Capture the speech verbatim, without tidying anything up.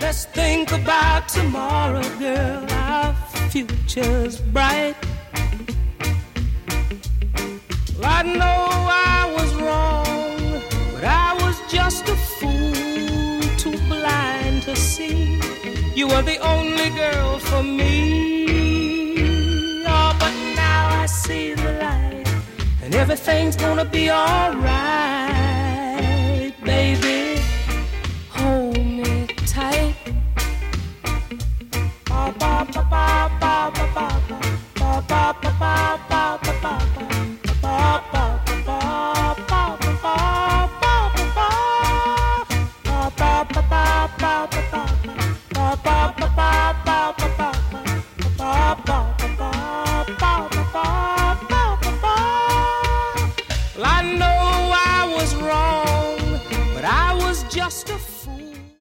Let's think about tomorrow, girl. Our future's bright. Well, I know I was wrong, but I was just a fool, too blind to see you were the only girl for me. Oh, but now I see the light, and everything's gonna be alright.